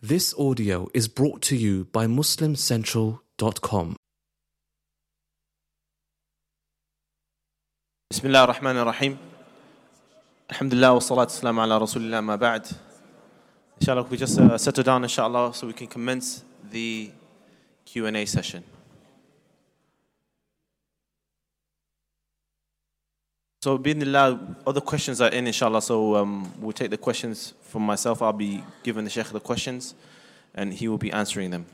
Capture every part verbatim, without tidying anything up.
This audio is brought to you by muslim central dot com. Bismillah ar-Rahman ar-Rahim. Alhamdulillah wa salatu salam ala Rasulillah ma ba'd. Inshallah, we just uh, settle down, inshallah, so we can commence the Q and A session. So, bismillah, other questions are in, inshallah, so um, we'll take the questions from myself. I'll be giving the Shaykh the questions, and he will be answering them.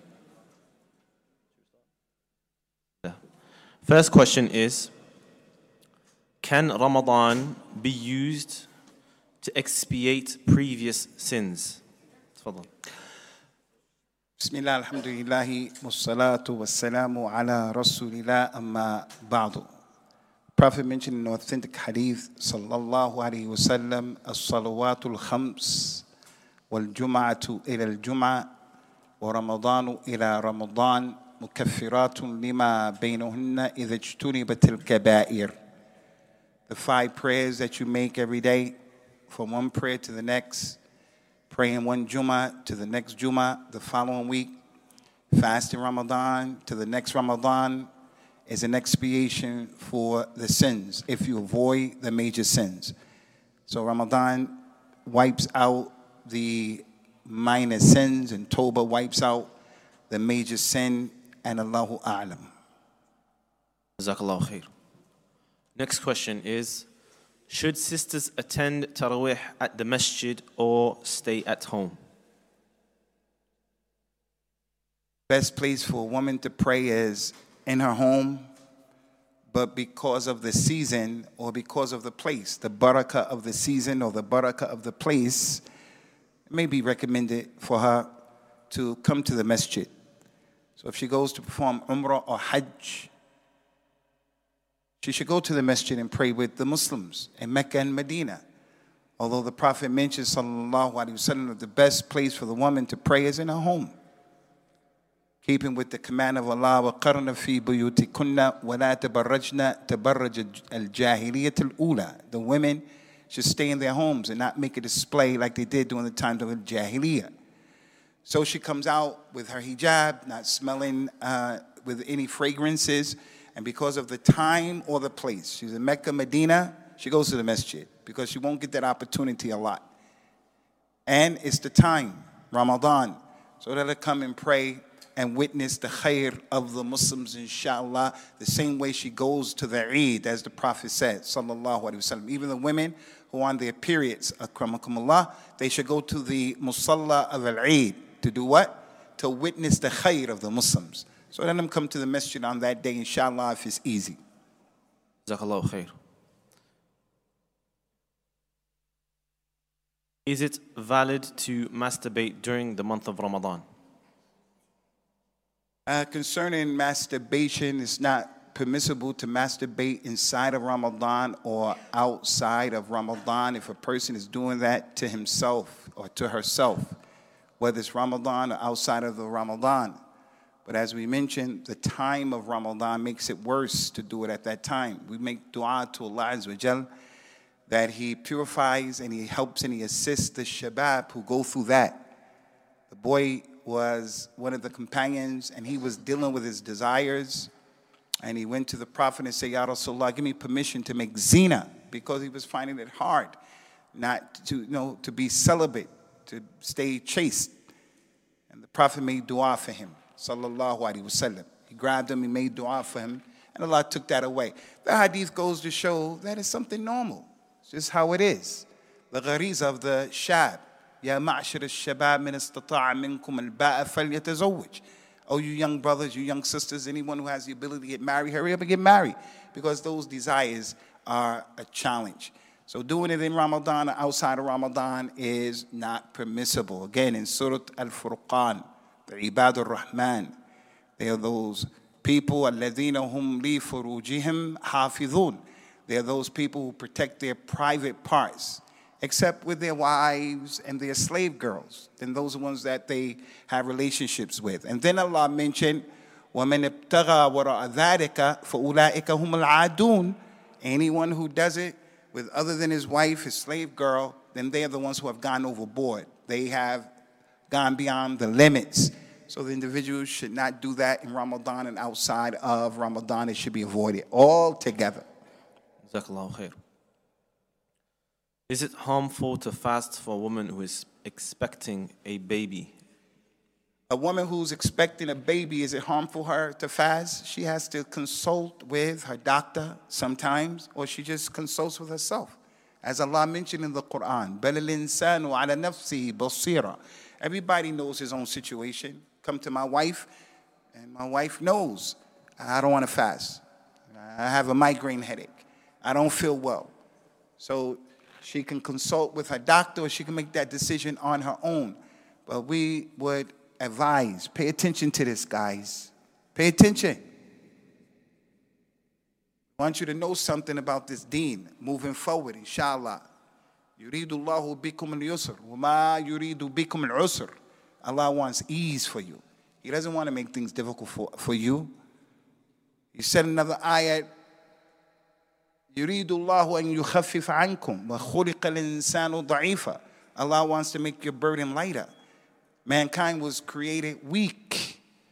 First question is, can Ramadan be used to expiate previous sins? Tafadhal. Bismillah, alhamdulillah, wassalatu wassalamu ala rasulillah, amma ba'du. Prophet mentioned in an authentic hadith, sallallahu alayhi wa sallam, as-salawatul khams, wal-jum'atu ila al-jum'a, wa ramadanu ila ramadan, mukaffiratun lima baynahunna idha ijtunibat al-kaba'ir. The five prayers that you make every day, from one prayer to the next, praying one Jum'ah to the next Jum'ah the following week, fasting Ramadan to the next Ramadan, is an expiation for the sins if you avoid the major sins. So Ramadan wipes out the minor sins, and Tawbah wipes out the major sin, and Allahu A'lam. Jazakallahu khair. Next question is, should sisters attend Taraweeh at the masjid or stay at home? Best place for a woman to pray is in her home, but because of the season or because of the place, the barakah of the season or the barakah of the place, it may be recommended for her to come to the masjid. So if she goes to perform Umrah or Hajj, she should go to the masjid and pray with the Muslims in Mecca and Medina. Although the Prophet mentions, sallallahu alaihi wasallam, that the best place for the woman to pray is in her home. Keeping with the command of Allah, وَقَرْنَ فِي بُيُوتِكُنَّ وَلَا تَبَرَّجْنَ تَبَرَّجَ الْجَاهِلِيَّةِ الْأُولَى. The women should stay in their homes and not make a display like they did during the times of the Jahiliyyah. So she comes out with her hijab, not smelling uh, with any fragrances, and because of the time or the place, she's in Mecca, Medina, she goes to the masjid because she won't get that opportunity a lot. And it's the time, Ramadan, so let her come and pray and witness the khair of the Muslims, inshallah, the same way she goes to the Eid, as the Prophet said, sallallahu alaihi wasallam. Even the women who are on their periods, akramakumullah, they should go to the Musalla of al-Eid to do what? To witness the khair of the Muslims. So let them come to the masjid on that day, inshallah, if it's easy. Jazakallahu khair. Is it valid to masturbate during the month of Ramadan? Uh, concerning masturbation, it's not permissible to masturbate inside of Ramadan or outside of Ramadan if a person is doing that to himself or to herself, whether it's Ramadan or outside of the Ramadan. But as we mentioned, the time of Ramadan makes it worse to do it at that time. We make dua to Allah Azza wa Jal that He purifies and He helps and He assists the shabab who go through that. The boy was one of the companions, and he was dealing with his desires, and he went to the Prophet and said, Ya Rasulullah, give me permission to make zina, because he was finding it hard not to, you know, to be celibate, to stay chaste. And the Prophet made dua for him, sallallahu alaihi wasallam. He grabbed him, he made dua for him, and Allah took that away. The hadith goes to show that it's something normal. It's just how it is. The ghariz of the shab. Ya ma'ashir al-shabab min istata'a minkum al-ba'a falyatazawwaj. Oh, you young brothers, you young sisters, anyone who has the ability to get married, hurry up and get married, because those desires are a challenge. So doing it in Ramadan or outside of Ramadan is not permissible. Again, in Surah Al-Furqan, the Ibad al-Rahman, they are those people, alladhina hum li furujihim hafidhun. They are those people who protect their private parts, except with their wives and their slave girls. Then those are ones that they have relationships with. And then Allah mentioned, وَمَنِ ابْتَغَى وَرَاءَ ذَلِكَ فَأُولَٰئِكَ هُمُ الْعَادُونَ. Anyone who does it with other than his wife, his slave girl, then they are the ones who have gone overboard. They have gone beyond the limits. So the individual should not do that in Ramadan, and outside of Ramadan, it should be avoided altogether. Jazakallahu khair. Is it harmful to fast for a woman who is expecting a baby? A woman who's expecting a baby, is it harmful for her to fast? She has to consult with her doctor sometimes, or she just consults with herself. As Allah mentioned in the Quran, بَلِ الْإِنسَانُ عَلَى نَفْسِهِ بَصِيرًا. Everybody knows his own situation. Come to my wife, and my wife knows I don't want to fast. I have a migraine headache. I don't feel well. So she can consult with her doctor, or she can make that decision on her own. But we would advise, pay attention to this, guys. Pay attention. I want you to know something about this deen moving forward, inshallah. يُرِيدُ اللَّهُ بِكُمُ الْيُسْرَ وَمَا يُرِيدُ بِكُمُ الْعُسْرَ. Allah wants ease for you. He doesn't want to make things difficult for, for you. He said another ayat, يُرِيدُ اللَّهُ أَن يُخَفِّفَ عَنْكُمْ وَخُلِقَ الْإِنسَانُ ضَعِيفًا. Allah wants to make your burden lighter. Mankind was created weak.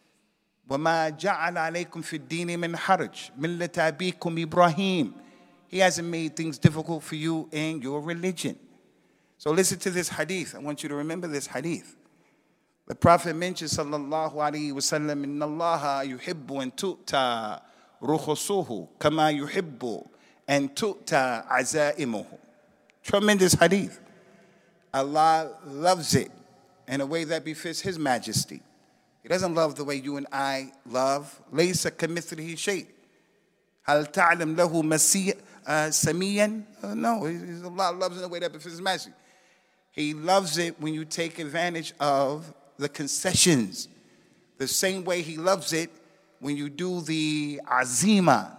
وَمَا جَعَلَ عَلَيْكُمْ فِي الدِّينِ مِنْ حَرَجٍ مِلَّةَ أَبِيكُمْ إِبْرَاهِيمَ. He hasn't made things difficult for you in your religion. So listen to this hadith. I want you to remember this hadith. The Prophet mentioned, sallallahu alayhi wa sallam, إِنَّ اللَّهَ يُحِبُّ أَن تُؤْتَى رُخُصُهُ كَمَا يُحِبُّ أَن تُؤْتَى عَزَائِمُهُ. Tremendous hadith. Allah loves it in a way that befits His majesty. He doesn't love the way you and I love. لَيْسَ كَمِثْلِهِ شَيْءٍ هَلْ تَعْلَمْ لَهُ سَمِيًّا. No, Allah loves it in a way that befits His majesty. He loves it when you take advantage of the concessions. The same way He loves it when you do the azima.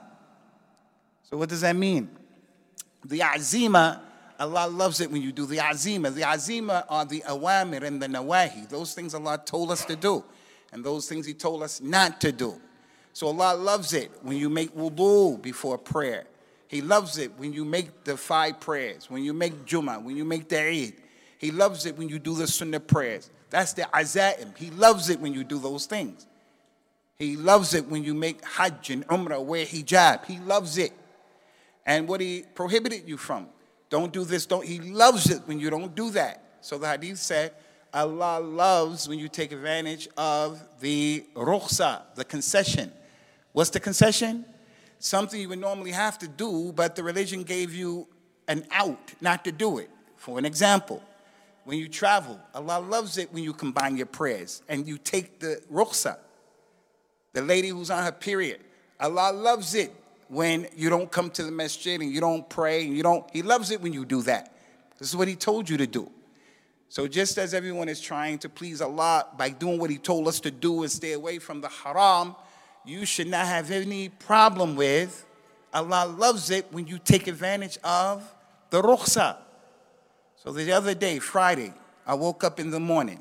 So what does that mean? The azima, Allah loves it when you do the azima. The azima are the awamir and the nawahi. Those things Allah told us to do, and those things He told us not to do. So Allah loves it when you make wudu before prayer. He loves it when you make the five prayers, when you make Jummah, when you make the Eid. He loves it when you do the sunnah prayers. That's the azaim. He loves it when you do those things. He loves it when you make hajj and umrah, wear hijab. He loves it. And what He prohibited you from, don't do this, don't. He loves it when you don't do that. So the hadith said, Allah loves when you take advantage of the rukhsa, the concession. What's the concession? Something you would normally have to do, but the religion gave you an out not to do it. For an example, when you travel, Allah loves it when you combine your prayers and you take the rukhsa. The lady who's on her period, Allah loves it when you don't come to the masjid and you don't pray and you don't. He loves it when you do that. This is what He told you to do. So just as everyone is trying to please Allah by doing what He told us to do and stay away from the haram, you should not have any problem with. Allah loves it when you take advantage of the rukhsa. So the other day, Friday, I woke up in the morning.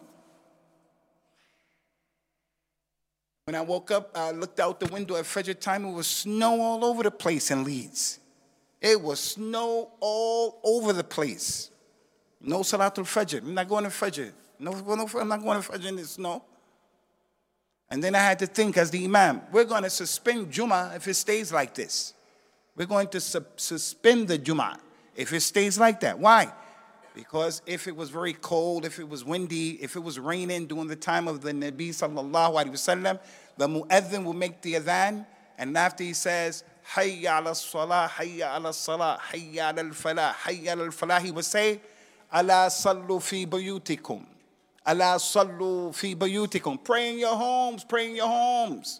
When I woke up, I looked out the window at Fajr time. It was snow all over the place in Leeds. It was snow all over the place. No Salatul Fajr. I'm not going to Fajr. No, no, I'm not going to Fajr in the snow. And then I had to think as the Imam, we're going to suspend Jummah if it stays like this. We're going to su- suspend the Jummah if it stays like that. Why? Because if it was very cold, if it was windy, if it was raining during the time of the Nabi sallallahu alaihi wasallam, the mu'adhin will make the adhan, and after he says, Hayya ala salah, Hayya ala salah, Hayya ala al-falah, Hayya ala al-falah, he will say, Ala sallu fi buyutikum. Ala sallu fi buyutikum. Pray in your homes, pray in your homes.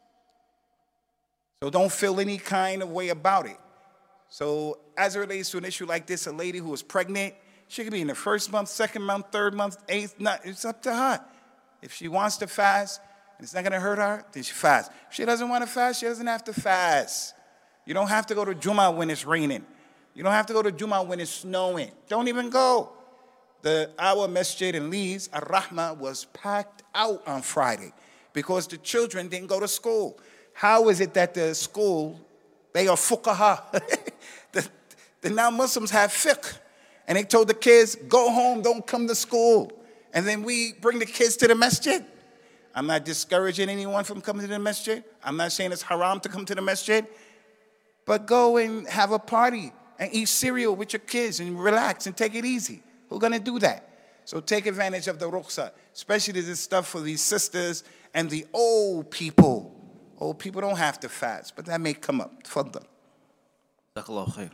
So don't feel any kind of way about it. So as it relates to an issue like this, a lady who is pregnant, she could be in the first month, second month, third month, eighth, not, it's up to her. If she wants to fast, and it's not going to hurt her, then she fast. If she doesn't want to fast, she doesn't have to fast. You don't have to go to Jummah when it's raining. You don't have to go to Jummah when it's snowing. Don't even go. The our masjid in Leeds, Ar-Rahma, was packed out on Friday because the children didn't go to school. How is it that the school, they are fuqaha? the, the non-Muslims have fiqh. And they told the kids, go home, don't come to school. And then we bring the kids to the masjid. I'm not discouraging anyone from coming to the masjid. I'm not saying it's haram to come to the masjid. But go and have a party and eat cereal with your kids and relax and take it easy. Who's going to do that? So take advantage of the rukhsa, especially this stuff for these sisters and the old people. Old people don't have to fast, but that may come up. Tfaddal. Jazakallahu khair.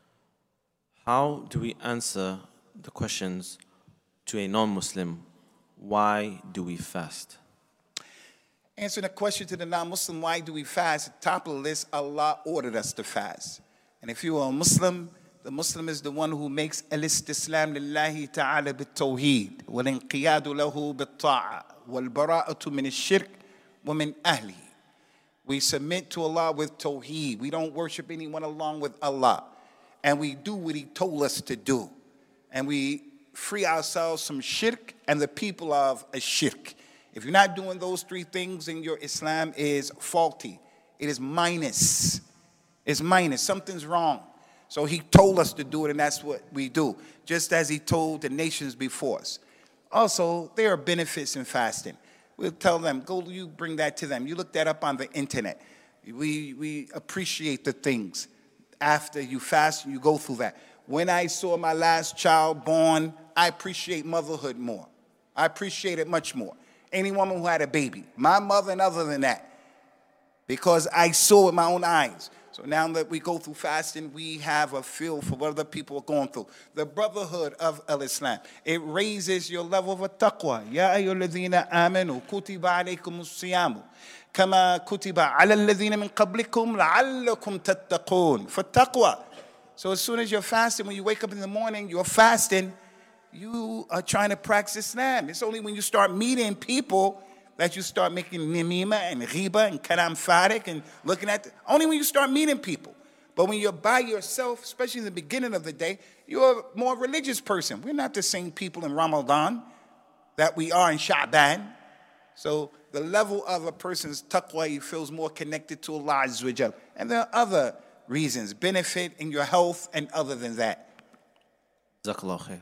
How do we answer the questions to a non-Muslim? Why do we fast? Answering the question to the non-Muslim, why do we fast? At the top of the list, Allah ordered us to fast. And if you are a Muslim, the Muslim is the one who makes al-istislam lillahi ta'ala bit-tawheed, wal-inqiyadu lahu bit-ta'a, wal-bara'atu min ash-shirk wa min ahlihi. We submit to Allah with tawheed. We don't worship anyone along with Allah. And we do what He told us to do. And we free ourselves from shirk and the people of a shirk. If you're not doing those three things, then your Islam is faulty. It is minus. It's minus. Something's wrong. So He told us to do it, and that's what we do, just as He told the nations before us. Also, there are benefits in fasting. We'll tell them, go, you bring that to them. You look that up on the internet. We, we appreciate the things. After you fast, you go through that. When I saw my last child born, I appreciate motherhood more. I appreciate it much more. Any woman who had a baby, my mother and other than that, because I saw with my own eyes. So now that we go through fasting, we have a feel for what other people are going through. The brotherhood of al-Islam. It raises your level of taqwa. Ya ayyuhalladhina amanu kutiba alaykumus siyamu kama kutiba ala alladhina min qablikum la'allakum tattaqun. For taqwa. So as soon as you're fasting, when you wake up in the morning, you're fasting, you are trying to practice Islam. It's only when you start meeting people that you start making nimima and ghiba and kalam farik and looking at, the, only when you start meeting people. But when you're by yourself, especially in the beginning of the day, you're a more religious person. We're not the same people in Ramadan that we are in Sha'ban. So the level of a person's taqwa, he feels more connected to Allah Azza wa Jal. And there are other reasons, benefit in your health and other than that. Jazakallahu khair.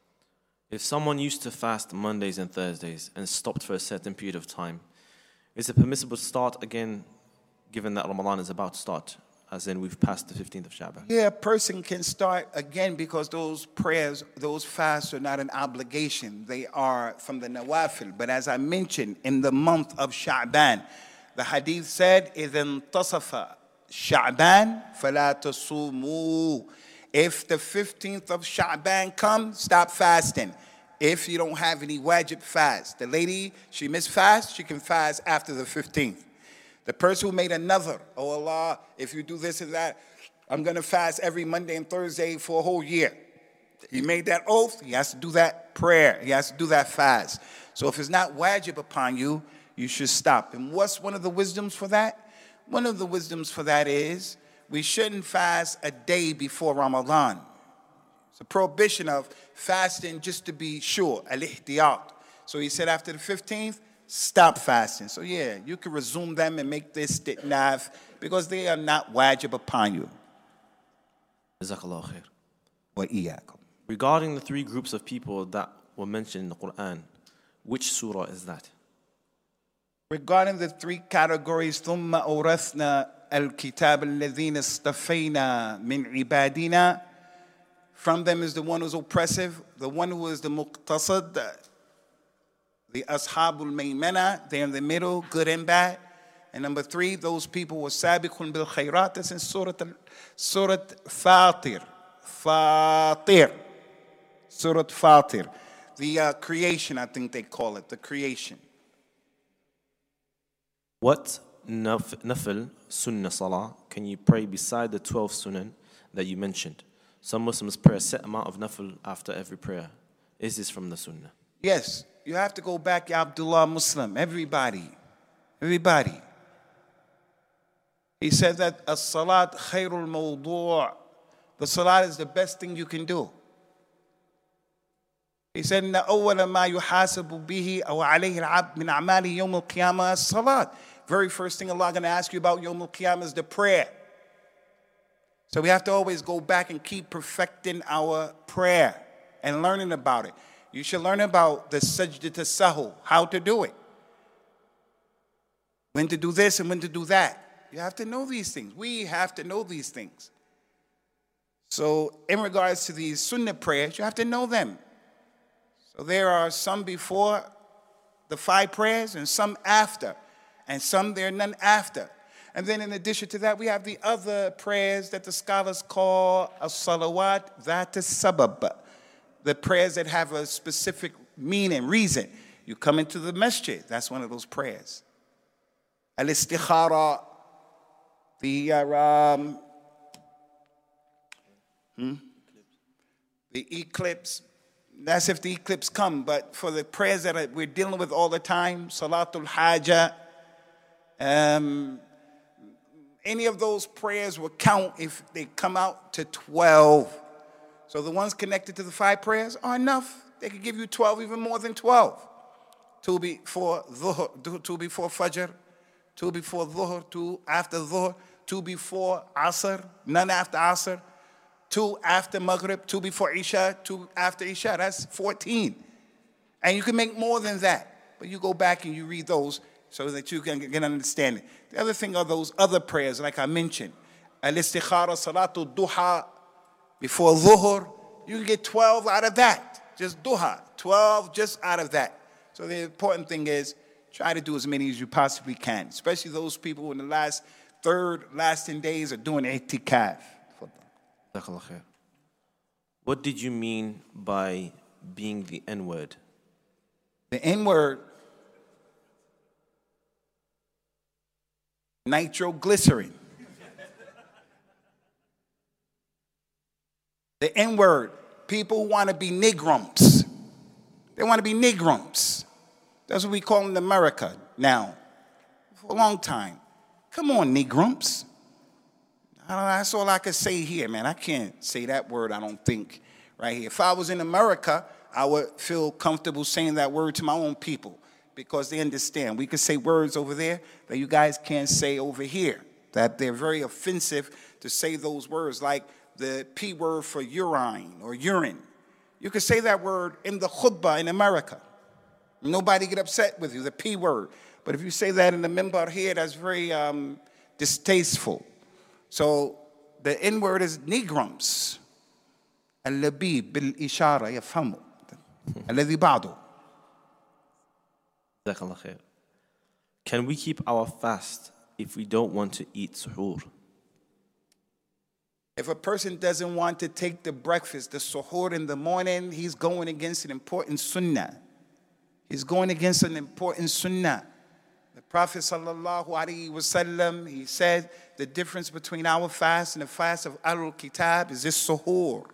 If someone used to fast Mondays and Thursdays and stopped for a certain period of time, is it permissible to start again, given that Ramadan is about to start, as in we've passed the fifteenth of Sha'ban? Yeah, a person can start again because those prayers, those fasts are not an obligation. They are from the nawafil. But as I mentioned, in the month of Sha'ban, the hadith said, إِذَا انْتَصَفَ Sha'ban فَلَا تَصُومُوا. If the fifteenth of Sha'ban comes, stop fasting. If you don't have any wajib fast. The lady, she missed fast, she can fast after the fifteenth. The person who made another, oh Allah, if you do this and that, I'm going to fast every Monday and Thursday for a whole year. He made that oath, he has to do that prayer, he has to do that fast. So if it's not wajib upon you, you should stop. And what's one of the wisdoms for that? One of the wisdoms for that is, we shouldn't fast a day before Ramadan. It's a prohibition of fasting just to be sure, al-ihtiyat. So he said after the fifteenth, stop fasting. So yeah, you can resume them and make this istitnaf because they are not wajib upon you. Jazakallahu khair. Wa iyyakum. Regarding the three groups of people that were mentioned in the Quran, which surah is that? Regarding the three categories, ثُمَّ أَوْرَثْنَا الْكِتَابَ الَّذِينَ اصْطَفَيْنَا مِنْ عِبَادِنَا. From them is the one who's oppressive, the one who is the muqtasad, the ashabul maymana, they're in the middle, good and bad. And number three, those people were sabiqun bil khayrat. That's in Surah, Surah Fatir. Fatir. Surah Fatir. The uh, creation, I think they call it, the creation. What naf- nafil, sunnah salah, can you pray beside the twelve sunnah that you mentioned? Some Muslims pray a set amount of nafil after every prayer. Is this from the sunnah? Yes, you have to go back, Ya Abdullah Muslim, everybody, everybody. He said that as-salat khairul mawdu'. The salat is the best thing you can do. He said, إِنَّ أَوَّلَ مَا يُحَاسَبُ بِهِ أَوْ عَلَيْهِ الْعَبْدِ مِنْ أَعْمَالِ يَوْمِ الْقِيَامَةِ الصَّلَاةِ. Very first thing Allah going to ask you about Yawm al-Qiyamah is the prayer. So we have to always go back and keep perfecting our prayer and learning about it. You should learn about the sajdat as-sahu, how to do it. When to do this and when to do that. You have to know these things. We have to know these things. So in regards to these sunnah prayers, you have to know them. So there are some before the five prayers and some after. And some there are none after. And then in addition to that, we have the other prayers that the scholars call as-salawat dhat as-sabab. The prayers that have a specific meaning, reason. You come into the masjid, that's one of those prayers. Al-istikhara, the, uh, um, hmm? the eclipse. That's if the eclipse come. But for the prayers that we're dealing with all the time, Salatul Haja, um, any of those prayers will count if they come out to twelve. So the ones connected to the five prayers are enough. They could give you twelve, even more than twelve. Two before Dhuhr, two before Fajr, two before Dhuhr, two after Dhuhr, two before Asr, none after Asr, two after Maghrib, two before Isha, two after Isha. That's fourteen. And you can make more than that. But you go back and you read those so that you can get an understanding. The other thing are those other prayers, like I mentioned. Al-istikhara, Salatul Duha, before Dhuhr. You can get twelve out of that. Just Duha. twelve just out of that. So the important thing is, try to do as many as you possibly can. Especially those people in the last third, lasting days are doing i'tikaf. What did you mean by being the N-word? The N-word, nitroglycerin. The N-word, people want to be Negrums. They want to be Negrums. That's what we call in America now. For a long time. Come on, Negrums. I don't know, that's all I can say here, man. I can't say that word, I don't think, right here. If I was in America, I would feel comfortable saying that word to my own people because they understand. We could say words over there that you guys can't say over here, that they're very offensive to say those words, like the P word for urine or urine. You could say that word in the khutbah in America. Nobody get upset with you, the P word. But if you say that in the minbar here, that's very um, distasteful. So the N word is Negrums. Al-labib bil-ishara yafhamu. Alladhi ba'du. Can we keep our fast if we don't want to eat suhoor? If a person doesn't want to take the breakfast, the suhoor in the morning, he's going against an important sunnah. He's going against an important sunnah. The Prophet sallallahu alaihi wasallam, he said the difference between our fast and the fast of Ahlul Kitab is this suhoor.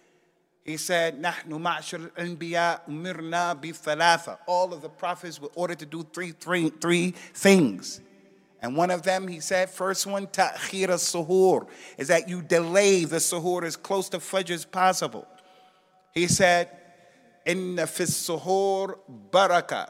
He said, "Nahnu ma'ashar al-anbiya umirna bi thalatha." All of the prophets were ordered to do three, three, three things. And one of them, he said, first one, ta'khir as-suhoor, is that you delay the suhoor as close to Fajr as possible. He said, "Inna fi as-suhoor baraka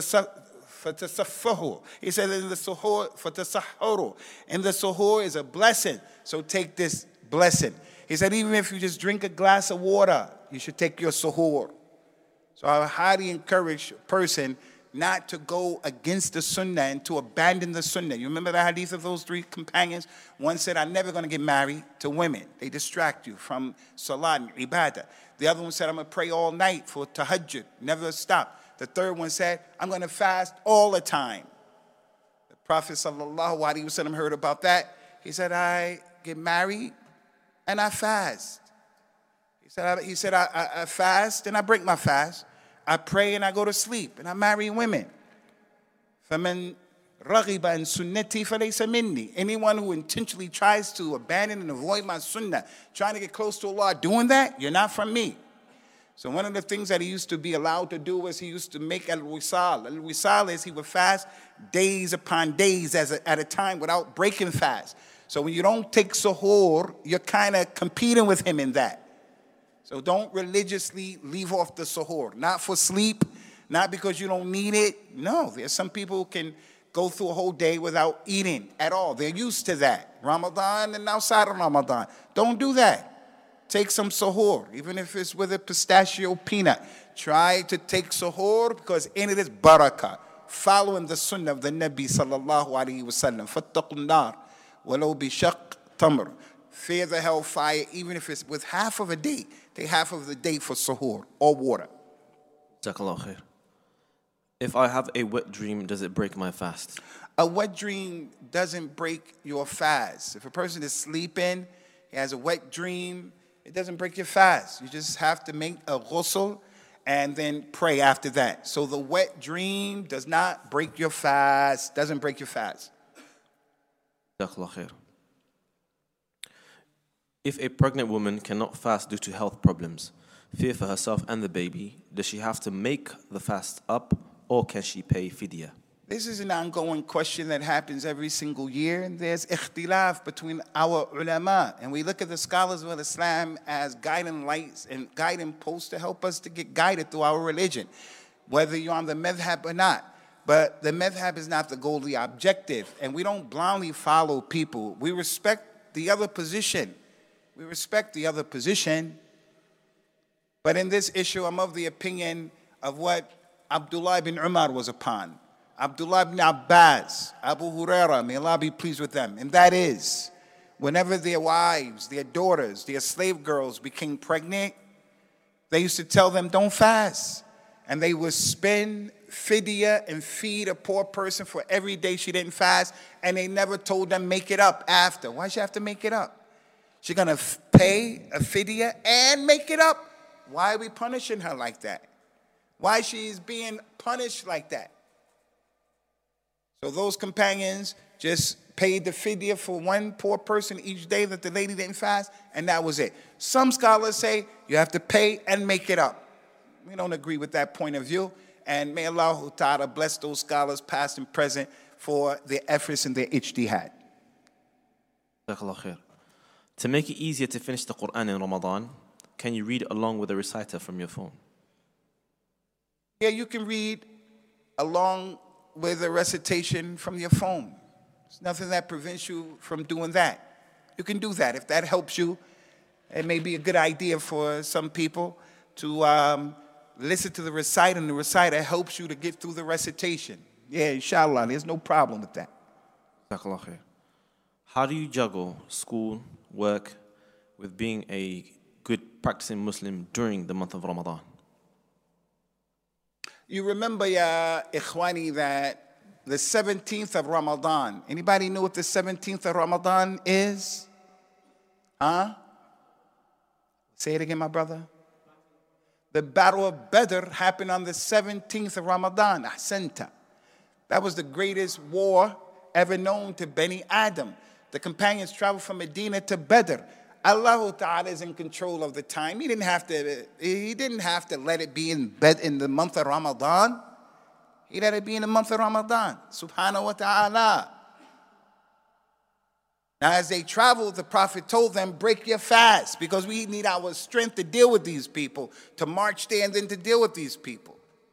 fatasaffahu." He said, "In the suhoor fatasahhuru." In the suhoor is a blessing, so take this blessing. He said, even if you just drink a glass of water, you should take your suhoor. So I highly encourage a person not to go against the sunnah and to abandon the sunnah. You remember the hadith of those three companions? One said, "I'm never going to get married to women. They distract you from salat and ibadah." The other one said, "I'm going to pray all night for tahajjud, never stop." The third one said, "I'm going to fast all the time." The Prophet sallallahu alaihi wasallam heard about that. He said, "I get married and I fast." He said, I, he said I, I, I fast and I break my fast. I pray and I go to sleep and I marry women. فَمَنْ رَغِبَ عَنْ سُنَّتِي فَلَيْسَ مِنِّي. Anyone who intentionally tries to abandon and avoid my sunnah, trying to get close to Allah, doing that, you're not from me. So one of the things that he used to be allowed to do was he used to make al-wisal. Al-wisal is he would fast days upon days as a, at a time without breaking fast. So when you don't take suhoor, you're kind of competing with him in that. So don't religiously leave off the suhoor. Not for sleep, not because you don't need it. No, there's some people who can go through a whole day without eating at all. They're used to that. Ramadan and outside of Ramadan. Don't do that. take some suhoor, even if it's with a pistachio peanut. Try to take suhoor because in it is barakah. Following the sunnah of the Nabi sallallahu alayhi wa sallam. فَاتَّقُوا النَّارِ وَلَوْ بِشَقٍّ تَمْرٍ. Fear the hellfire, even if it's with half of a day. Take half of the day for suhoor or water. Jazakallah khair. If I have a wet dream, does it break my fast? A wet dream doesn't break your fast. If a person is sleeping, he has a wet dream, it doesn't break your fast. You just have to make a ghusl and then pray after that. So the wet dream does not break your fast, doesn't break your fast. Jazakallah khair. If a pregnant woman cannot fast due to health problems, fear for herself and the baby, does she have to make the fast up or can she pay fidya? This is an ongoing question that happens every single year, and there's ikhtilaf between our ulama. And we look at the scholars of Islam as guiding lights and guiding posts to help us to get guided through our religion, whether you're on the madhab or not. But the madhab is not the goal, the objective. And we don't blindly follow people. We respect the other position. We respect the other position. But in this issue, I'm of the opinion of what Abdullah ibn Umar was upon. Abdullah ibn Abbas, Abu Huraira, may Allah be pleased with them. And that is, whenever their wives, their daughters, their slave girls became pregnant, they used to tell them, don't fast. And they would spend fidya and feed a poor person for every day she didn't fast. And they never told them, make it up after. Why she have to make it up? She's going to pay a fidya and make it up. Why are we punishing her like that? Why she's being punished like that? So those companions just paid the fidya for one poor person each day that the lady didn't fast, and that was it. Some scholars say you have to pay and make it up. We don't agree with that point of view, and may Allah Ta'ala bless those scholars, past and present, for their efforts and their ijtihad. To make it easier to finish the Quran in Ramadan, can you read along with a reciter from your phone? Yeah, you can read along with a recitation from your phone. There's nothing that prevents you from doing that. You can do that if that helps you. It may be a good idea for some people to um, listen to the reciter, and the reciter helps you to get through the recitation. Yeah, inshallah, there's no problem with that. How do you juggle school, work, with being a good practicing Muslim during the month of Ramadan? You remember, ya ikhwani, that the seventeenth of Ramadan, anybody know what the seventeenth of Ramadan is? Huh? Say it again, my brother. The Battle of Badr happened on the seventeenth of Ramadan. Ahsanta. That was the greatest war ever known to Bani Adam. The companions traveled from Medina to Badr. Allah Ta'ala is in control of the time. He didn't have to, he didn't have to let it be in bed in the month of Ramadan. He let it be in the month of Ramadan. Subhanahu wa ta'ala. Now as they traveled, the Prophet told them, break your fast, because we need our strength to deal with these people, to march there and then to deal with these people.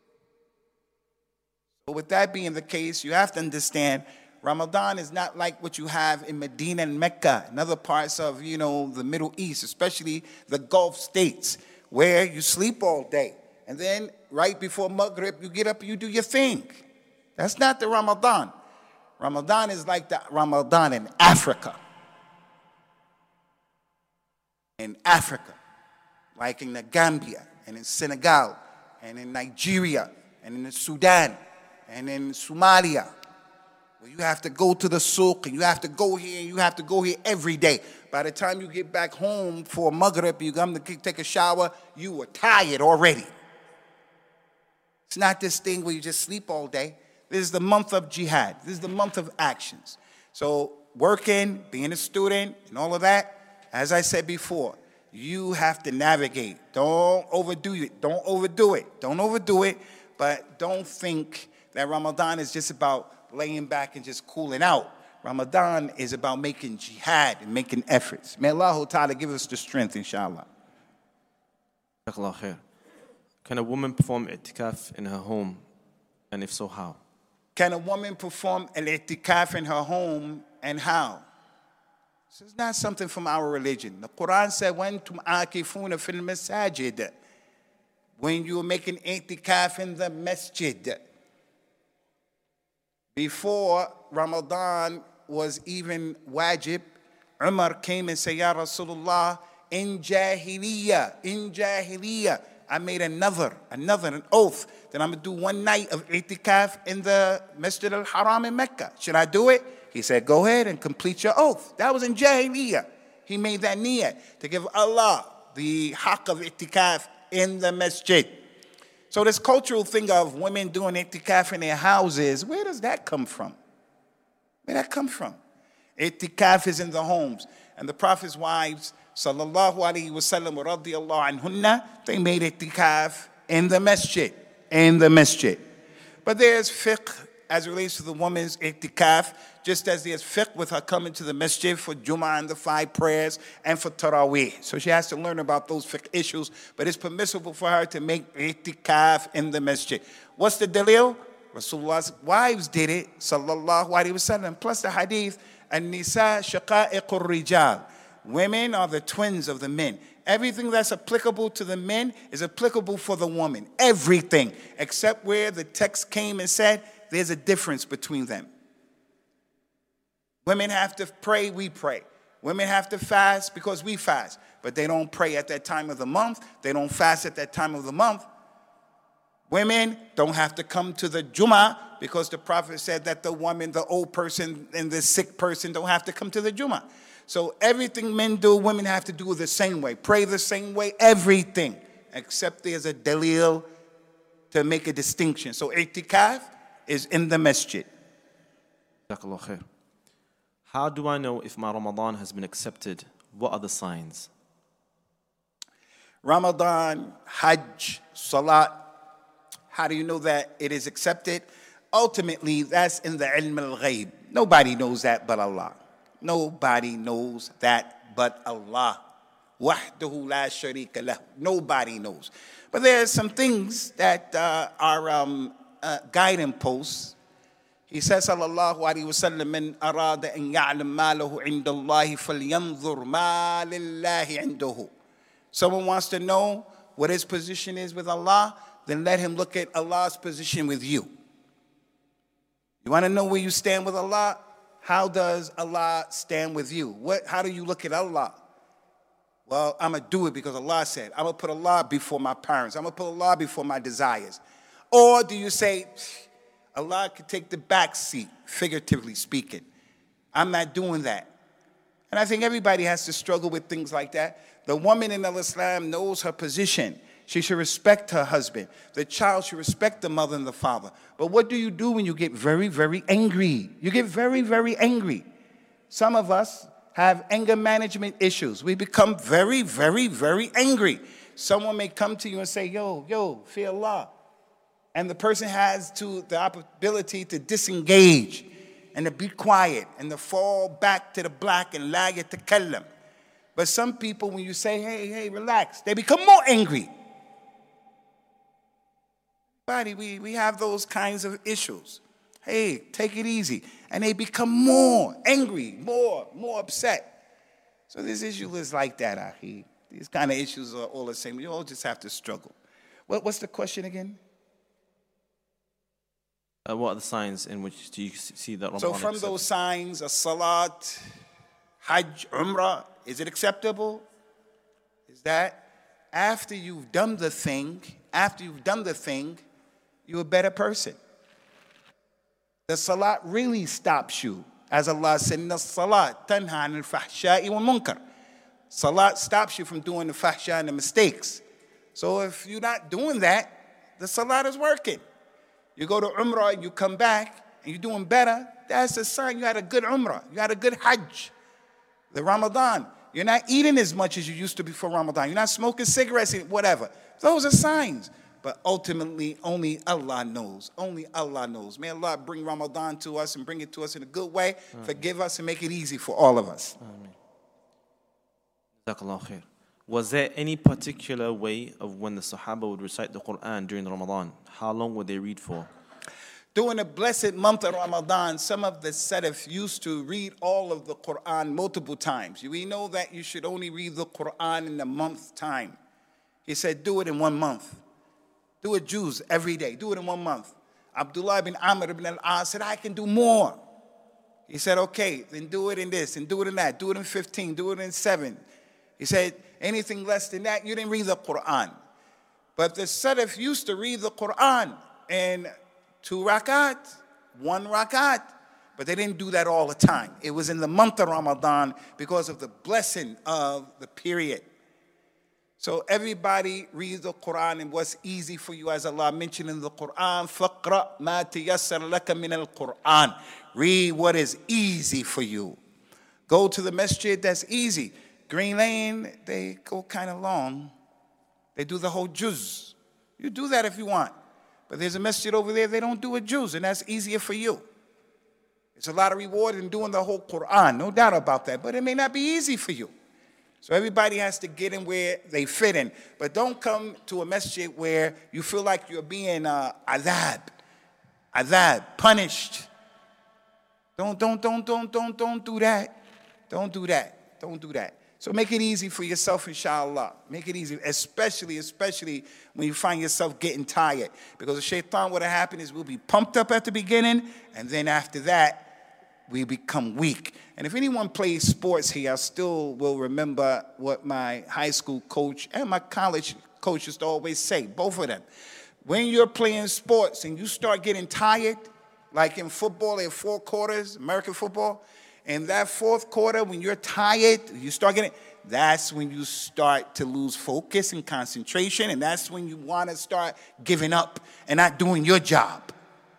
But with that being the case, you have to understand, Ramadan is not like what you have in Medina and Mecca and other parts of, you know, the Middle East, especially the Gulf states, where you sleep all day. And then right before Maghrib, you get up and you do your thing. That's not the Ramadan. Ramadan is like the Ramadan in Africa. In Africa, like in the Gambia and in Senegal and in Nigeria and in the Sudan and in Somalia. You have to go to the souk, and you have to go here, and you have to go here every day. By the time you get back home for Maghrib, you come to take a shower, you were tired already. It's not this thing where you just sleep all day. This is the month of jihad. This is the month of actions. So working, being a student, and all of that, as I said before, you have to navigate. Don't overdo it. Don't overdo it. Don't overdo it, but don't think that Ramadan is just about laying back and just cooling out. Ramadan is about making jihad and making efforts. May Allah Ta'ala give us the strength, inshallah. Can a woman perform i'tikaf in her home, and if so, how? Can a woman perform al-i'tikaf in her home, and how? This is not something from our religion. The Quran said, وَأَنْتُمْ عَاكِفُونَ فِي الْمَسَاجِدِ, when you were making i'tikaf in the masjid. Before Ramadan was even wajib, Umar came and said, Ya Rasulullah, in Jahiliyyah, in Jahiliyyah, I made another, another, an oath that I'm going to do one night of i'tikaf in the Masjid al-Haram in Mecca. Should I do it? He said, go ahead and complete your oath. That was in Jahiliyyah. He made that niyyah to give Allah the haqq of i'tikaf in the masjid. So this cultural thing of women doing i'tikaf in their houses, where does that come from? Where did that come from? I'tikaf is in the homes. And the Prophet's wives, sallallahu alayhi wa sallam, radiyallahu anhunna, they made i'tikaf in the masjid, in the masjid. But there's fiqh as it relates to the woman's i'tikaf, just as there's fiqh with her coming to the masjid for Jummah and the five prayers and for Taraweeh. So she has to learn about those fiqh issues, but it's permissible for her to make i'tikaf in the masjid. What's the dalil? Rasulullah's wives did it, sallallahu alayhi wa sallam. Plus the hadith, an-nisa shaqa'iqur rijal. Women are the twins of the men. Everything that's applicable to the men is applicable for the woman. Everything, except where the text came and said there's a difference between them. Women have to pray, we pray. Women have to fast because we fast. But they don't pray at that time of the month. They don't fast at that time of the month. Women don't have to come to the Jummah because the Prophet said that the woman, the old person, and the sick person don't have to come to the Jummah. So everything men do, women have to do the same way. Pray the same way, everything. Except there's a dalil to make a distinction. So i'tikaf is in the masjid. Jazakallah khair. How do I know if my Ramadan has been accepted? What are the signs? Ramadan, Hajj, Salat. How do you know that it is accepted? Ultimately, that's in the ilm al-ghayb. Nobody knows that but Allah. Nobody knows that but Allah. Wahdahu la sharika lahu. Nobody knows. But there are some things that uh, are um, uh, guiding posts. He says, sallallahu alayhi wa sallam, man arada an ya'lam ma lahu inda Allahi falyanzur ma lillahi indahu. Someone wants to know what his position is with Allah, then let him look at Allah's position with you. You want to know where you stand with Allah? How does Allah stand with you? What? How do you look at Allah? Well, I'm going to do it because Allah said. I'm going to put Allah before my parents. I'm going to put Allah before my desires. Or do you say, Allah could take the back seat, figuratively speaking. I'm not doing that. And I think everybody has to struggle with things like that. The woman in Islam knows her position. She should respect her husband. The child should respect the mother and the father. But what do you do when you get very, very angry? You get very, very angry. Some of us have anger management issues. We become very, very, very angry. Someone may come to you and say, yo, yo, fear Allah. And the person has to the ability to disengage and to be quiet and to fall back to the black and la yatakallam. But some people, when you say, hey, hey, relax, they become more angry. We, we have those kinds of issues. Hey, take it easy. And they become more angry, more, more upset. So this issue is like that, Ahi. These kind of issues are all the same. You all just have to struggle. What, what's the question again? Uh, what are the signs in which do you see that Ramadan So from accepted? those signs, a salat, hajj, umrah, is it acceptable? Is that after you've done the thing, after you've done the thing, you're a better person. The salat really stops you. As Allah said, "Inna salat tanha anil fahsha'i wal munkar." Salat stops you from doing the fahsha and the mistakes. So if you're not doing that, the salat is working. You go to umrah, you come back, and you're doing better, that's a sign you had a good umrah. You had a good hajj. The Ramadan, you're not eating as much as you used to before Ramadan. You're not smoking cigarettes, whatever. Those are signs. But ultimately, only Allah knows. Only Allah knows. May Allah bring Ramadan to us and bring it to us in a good way. Amen. Forgive us and make it easy for all of us. Amen. Jazakallah khair. Was there any particular way of when the Sahaba would recite the Quran during Ramadan? How long would they read for? During the blessed month of Ramadan, some of the Salaf used to read all of the Quran multiple times. We know that you should only read the Quran in a month's time. He said, do it in one month. Do it juz every day. Do it in one month. Abdullah ibn Amr ibn al-As said, I can do more. He said, okay, then do it in this and do it in that. Do it in fifteen. Do it in seven. He said, anything less than that, you didn't read the Quran. But the Salaf used to read the Quran in two rakat, one rakat. But they didn't do that all the time. It was in the month of Ramadan because of the blessing of the period. So everybody reads the Quran and what's easy for you, as Allah mentioned in the Quran, فَقْرَأْ مَا تَيَسَّرَ لَكَ مِنَ الْقُرْآنِ. Read what is easy for you. Go to the masjid that's easy. Green Lane, they go kind of long. They do the whole juz. You do that if you want. But there's a masjid over there, they don't do a juz, and that's easier for you. It's a lot of reward in doing the whole Quran, no doubt about that, but it may not be easy for you. So everybody has to get in where they fit in. But don't come to a masjid where you feel like you're being uh, adhab, adhab, punished. Don't, don't, don't, don't, don't, don't do that. Don't do that. Don't do that. So make it easy for yourself, inshallah. Make it easy, especially, especially when you find yourself getting tired. Because the shaitan, what will happen is we'll be pumped up at the beginning, and then after that, we become weak. And if anyone plays sports here, I still will remember what my high school coach and my college coach used to always say, both of them. When you're playing sports and you start getting tired, like in football, there are four quarters, American football, and that fourth quarter, when you're tired, you start getting, that's when you start to lose focus and concentration, and that's when you want to start giving up and not doing your job.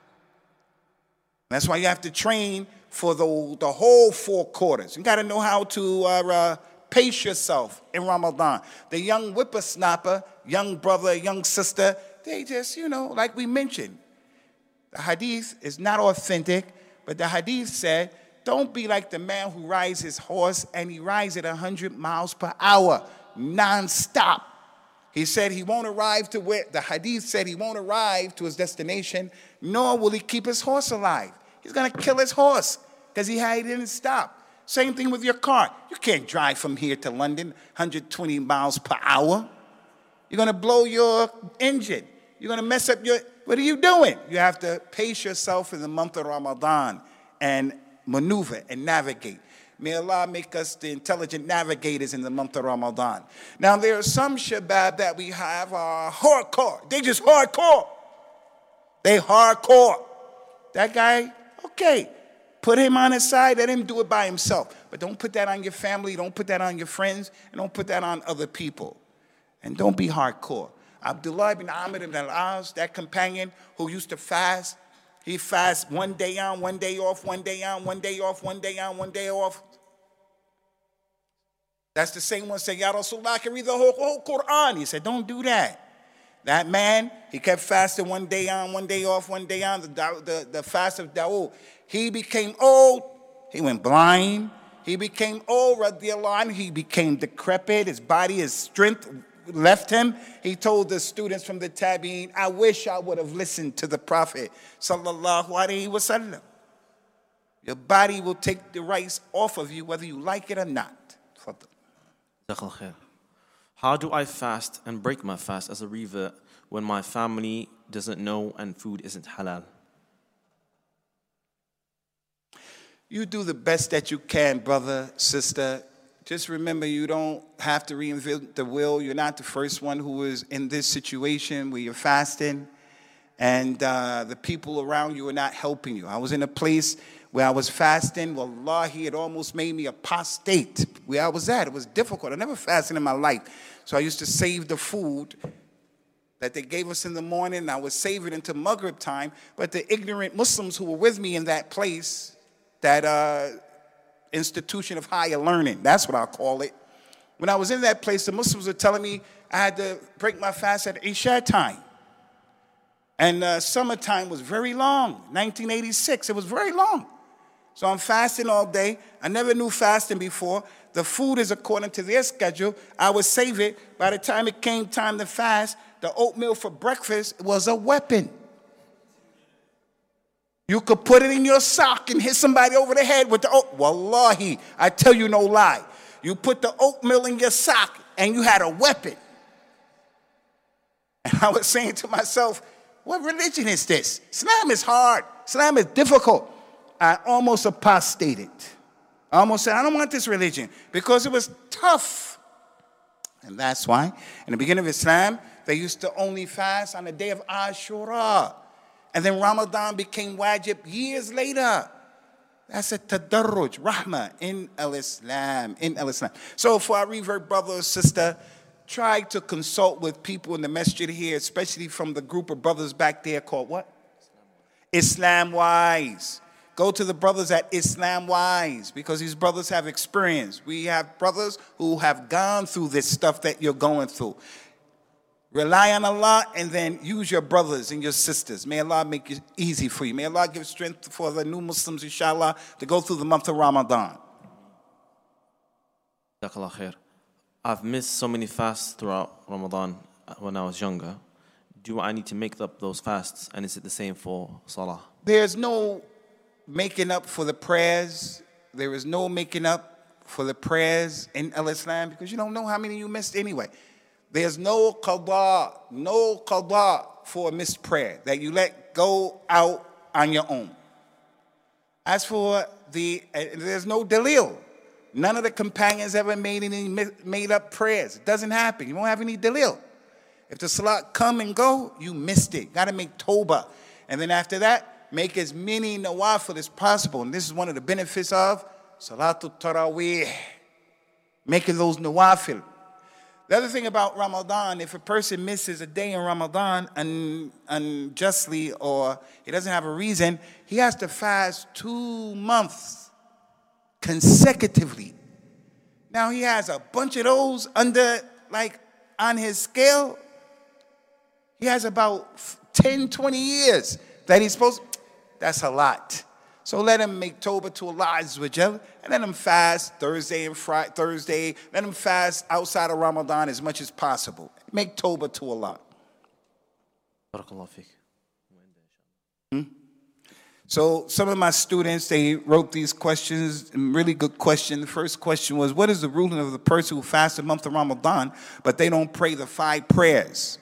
That's why you have to train for the, the whole four quarters. You got to know how to uh, uh, pace yourself in Ramadan. The young whippersnapper, young brother, young sister, they just, you know, like we mentioned, the hadith is not authentic, but the hadith said, don't be like the man who rides his horse and he rides at one hundred miles per hour, nonstop. He said he won't arrive to where, the hadith said he won't arrive to his destination, nor will he keep his horse alive. He's going to kill his horse because he, he didn't stop. Same thing with your car. You can't drive from here to London one hundred twenty miles per hour. You're going to blow your engine. You're going to mess up your, what are you doing? You have to pace yourself in the month of Ramadan and maneuver and navigate. May Allah make us the intelligent navigators in the month of Ramadan. Now, there are some shabab that we have are hardcore. They just hardcore. They hardcore. That guy, okay, put him on his side, let him do it by himself. But don't put that on your family, don't put that on your friends, and don't put that on other people. And don't be hardcore. Abdullah ibn Amr ibn al-As, that companion who used to fast, he fasts one day on, one day off, one day on, one day off, one day on, one day off. That's the same one saying, Ya Rasulullah, I can read the whole, whole Quran. He said, don't do that. That man, he kept fasting one day on, one day off, one day on, the, the, the fast of Dawood. He became old. He went blind. He became old, radiallahu anhu. He became decrepit. His body, his strength left him. He told the students from the Tabi'in, I wish I would have listened to the Prophet, sallallahu alaihi wasallam. Your body will take the rights off of you, whether you like it or not. How do I fast and break my fast as a revert when my family doesn't know and food isn't halal? You do the best that you can, brother, sister. Just remember, you don't have to reinvent the wheel. You're not the first one who is in this situation where you're fasting and uh, the people around you are not helping you. I was in a place where I was fasting. Wallahi, it almost made me apostate where I was at. It was difficult. I never fasted in my life. So I used to save the food that they gave us in the morning, and I would save it until Maghrib time. But the ignorant Muslims who were with me in that place, that uh, institution of higher learning, that's what I'll call it. When I was in that place, the Muslims were telling me I had to break my fast at Isha time. And uh, summertime was very long, nineteen eighty-six, it was very long. So I'm fasting all day. I never knew fasting before. The food is according to their schedule. I would save it. By the time it came time to fast, the oatmeal for breakfast was a weapon. You could put it in your sock and hit somebody over the head with the oat. Wallahi, I tell you no lie. You put the oatmeal in your sock and you had a weapon. And I was saying to myself, what religion is this? Islam is hard. Islam is difficult. I almost apostated. I almost said, I don't want this religion because it was tough. And that's why in the beginning of Islam, they used to only fast on the day of Ashura. And then Ramadan became wajib years later. That's a tadarruj, rahmah, in al-Islam, in al-Islam. So for our revert brother or sister, try to consult with people in the masjid here, especially from the group of brothers back there called what? Islam Wise. Go to the brothers at Islam Wise because these brothers have experience. We have brothers who have gone through this stuff that you're going through. Rely on Allah and then use your brothers and your sisters. May Allah make it easy for you. May Allah give strength for the new Muslims, inshallah, to go through the month of Ramadan. Jazakallah khair. I've missed so many fasts throughout Ramadan when I was younger. Do I need to make up those fasts? And is it the same for Salah? There's no making up for the prayers. There is no making up for the prayers in al-Islam because you don't know how many you missed anyway. There's no qada, no qada for a missed prayer that you let go out on your own. As for the, uh, there's no dalil. None of the companions ever made any made up prayers. It doesn't happen. You won't have any dalil. If the salat come and go, you missed it. Got to make tawbah. And then after that, make as many nawafil as possible. And this is one of the benefits of salatul tarawih. Making those nawafil. The other thing about Ramadan, if a person misses a day in Ramadan un, unjustly or he doesn't have a reason, he has to fast two months consecutively. Now he has a bunch of those under, like, on his scale. He has about ten, twenty years that he's supposed to, that's a lot. So let him make tawbah to Allah Azza wa Jal, and let him fast Thursday and Friday, Thursday. Let him fast outside of Ramadan as much as possible. Make tawbah to Allah. Barakallah fiqh. Hmm? So some of my students, they wrote these questions, really good question. The first question was, what is the ruling of the person who fasts the month of Ramadan, but they don't pray the five prayers?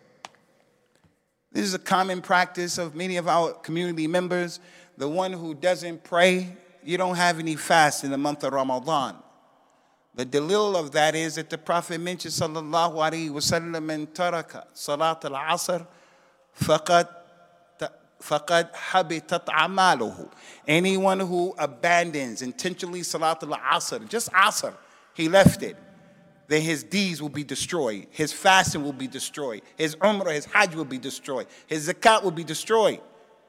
This is a common practice of many of our community members. The one who doesn't pray, you don't have any fast in the month of Ramadan. The dalil of that is that the Prophet mentioned, sallallahu alayhi wa sallam, man taraka salat al-asr, faqad faqad habitat amaluhu. Anyone who abandons intentionally salat al-asr, just asr, he left it, then his deeds will be destroyed. His fasting will be destroyed. His umrah, his hajj will be destroyed. His zakat will be destroyed.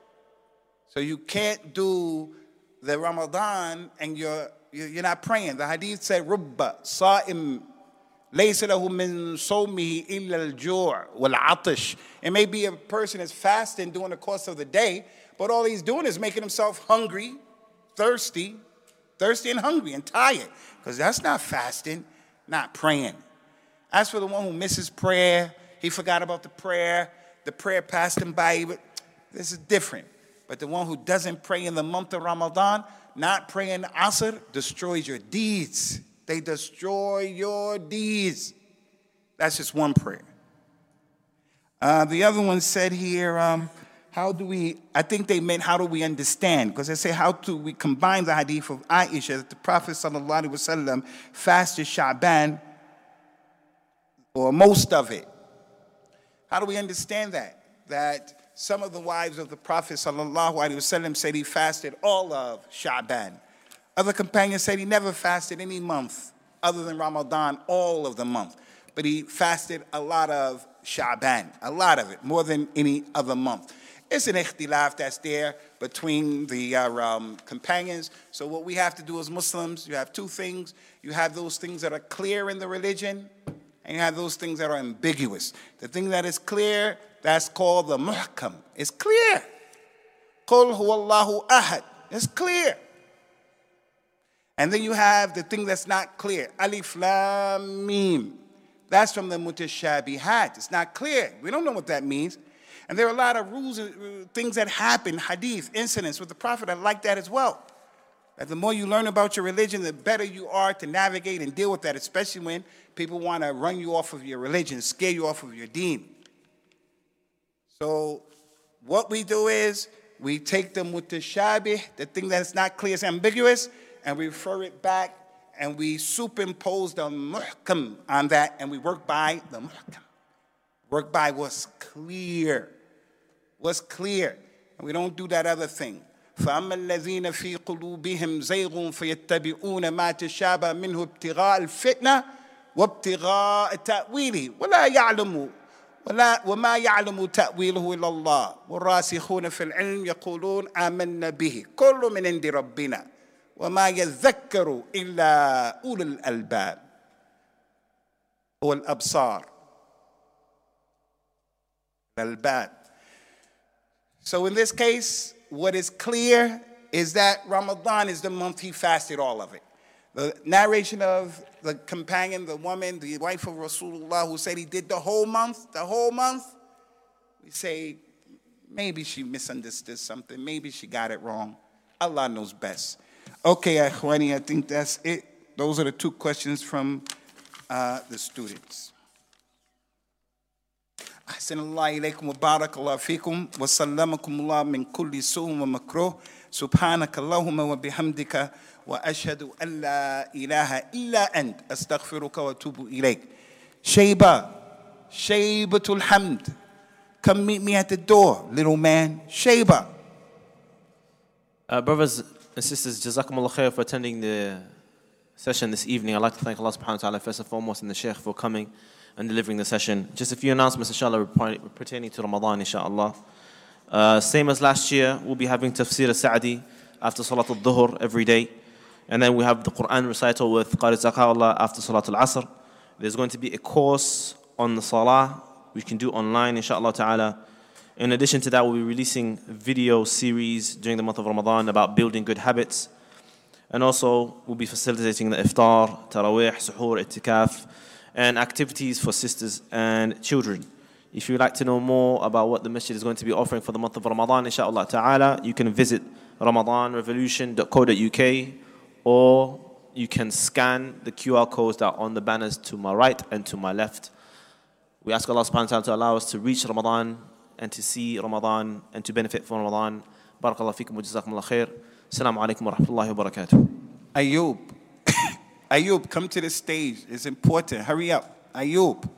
So you can't do the Ramadan and you're you're not praying. The hadith said, "Rubba sa'im laysa lahu min sawmihi illa al-ju' wal-'atash." It may be a person is fasting during the course of the day, but all he's doing is making himself hungry, thirsty, thirsty and hungry and tired, because that's not fasting, not praying. As for the one who misses prayer, he forgot about the prayer, the prayer passed him by. This is different. But the one who doesn't pray in the month of Ramadan, not praying Asr, destroys your deeds. They destroy your deeds. That's just one prayer. Uh, the other one said here, um, how do we, I think they meant how do we understand? Because they say how do we combine the hadith of Aisha that the Prophet sallallahu alaihi wasallam fasted Sha'ban, or most of it. How do we understand that? That some of the wives of the Prophet sallallahu alaihi wasallam said he fasted all of Sha'ban. Other companions said he never fasted any month other than Ramadan, all of the month. But he fasted a lot of Sha'ban, a lot of it, more than any other month. It's an ikhtilaf that's there between the uh, um, companions. So what we have to do as Muslims, you have two things. You have those things that are clear in the religion, and you have those things that are ambiguous. The thing that is clear, that's called the muhkam. It's clear. Qul huwallahu ahad. It's clear. And then you have the thing that's not clear. Alif lam mim. That's from the mutashabihat. It's not clear. We don't know what that means. And there are a lot of rules and things that happen, hadith, incidents with the Prophet are like that as well. That the more you learn about your religion, the better you are to navigate and deal with that, especially when people want to run you off of your religion, scare you off of your deen. So what we do is we take the mutashabih, the thing that's not clear, is ambiguous, and we refer it back, and we superimpose the muhkam on that, and we work by the muhkam. Work by what's clear. What's clear. And we don't do that other thing. فأما الذين في قلوبهم زيغ فيتبعون ما تشابه منه ابتغاء الفتنة وابتغاء تأويله ولا يعلم ولا وما يعلم تأويله إلا الله والراسخون في العلم يقولون آمنا به كل من عند ربنا وما يذكر إلا أولو الألباب والأبصار الألباب. So in this case, what is clear is that Ramadan is the month he fasted all of it. The narration of the companion, the woman, the wife of Rasulullah, who said he did the whole month, the whole month, we say maybe she misunderstood something, maybe she got it wrong. Allah knows best. Okay, Akhwani, I think that's it. Those are the two questions from uh, the students. أحسن الله إليكم وبارك الله فيكم وسلمكم الله من كل سوء ومكروه سبحانك اللهم وبحمدك وأشهد أن لا إله إلا أنت أستغفرك وأتوب إليك. Shayba, Shaybatul Hamd, come meet me at the door, little man. Shayba. Uh, brothers and sisters, Jazakumullah khair for attending the session this evening. I'd like to thank Allah subhanahu wa ta'ala first and foremost and the Shaykh for coming and delivering the session. Just a few announcements, inshallah, pertaining to Ramadan, inshallah. Uh, same as last year, we'll be having Tafsir al-Sa'di after Salat al-Dhuhr every day. And then we have the Quran recital with Qari Zakawallah after Salat al-Asr. There's going to be a course on the Salah, we can do online, inshallah ta'ala. In addition to that, we'll be releasing video series during the month of Ramadan about building good habits. And also, we'll be facilitating the iftar, tarawih, suhoor, itikaf, and activities for sisters and children. If you'd like to know more about what the masjid is going to be offering for the month of Ramadan, inshallah ta'ala, you can visit ramadan revolution dot co dot u k or you can scan the Q R codes that are on the banners to my right and to my left. We ask Allah subhanahu wa ta'ala to allow us to reach Ramadan and to see Ramadan and to benefit from Ramadan. Barakallahu feekum wa jazakumullah khair. Assalamu alaikum wa rahmatullahi wa barakatuh. Ayub. Ayub, come to the stage. It's important. Hurry up. Ayub.